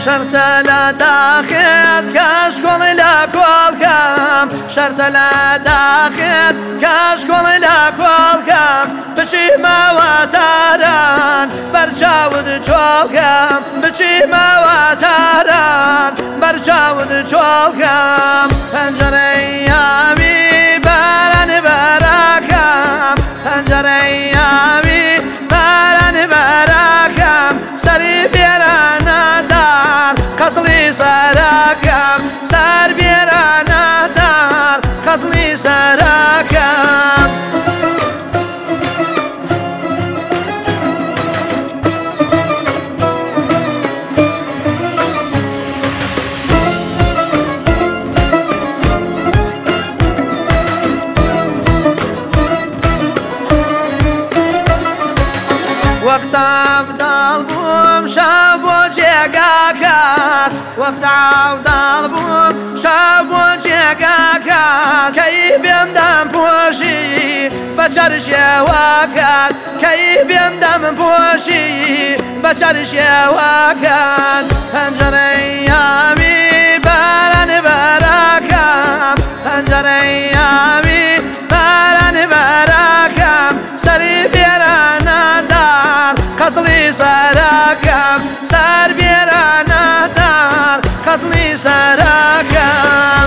شرط لداخت کشکل لکولکم شرط لداخت کشکل لکولکم بچی مواتران برچاود چولکم بچی مواتران برچاود چولکم پنجره یامی برن براکم پنجره یامی برن براکم سری بیران دار قتلی سراکم سر بیران دار قتلی سراکم وقت عبدال بوم شب و جگاکات وقت عبدال بوم شب و جگاکات کی بیندم پوشی بچرش واکات کی بیندم پوشی بچرش واکات پنجره یامی برن براکم پنجره یامی برن براکم سری بیران قتلی سراکم سر بیران دار قتلی سراکم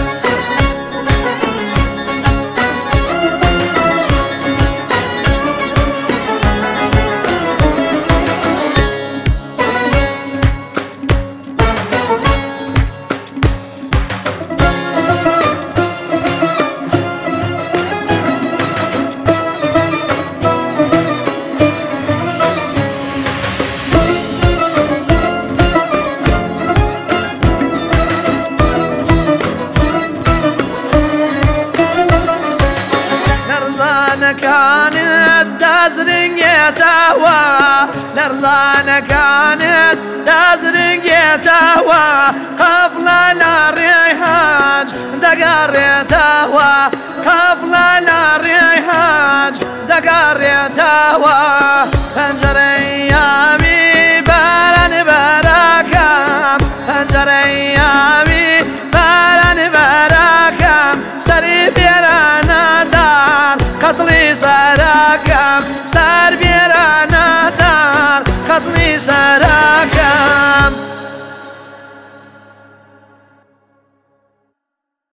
كانت دازرنجيتاوا لرزانة كانت دازرنجيتاوا قفلة للريحاج دقاريتاوا قفلة للريحاج دقاريتاوا پنجره یامی برن براکم پنجره یامی برن براکم سری بیران دار قتلی سراکم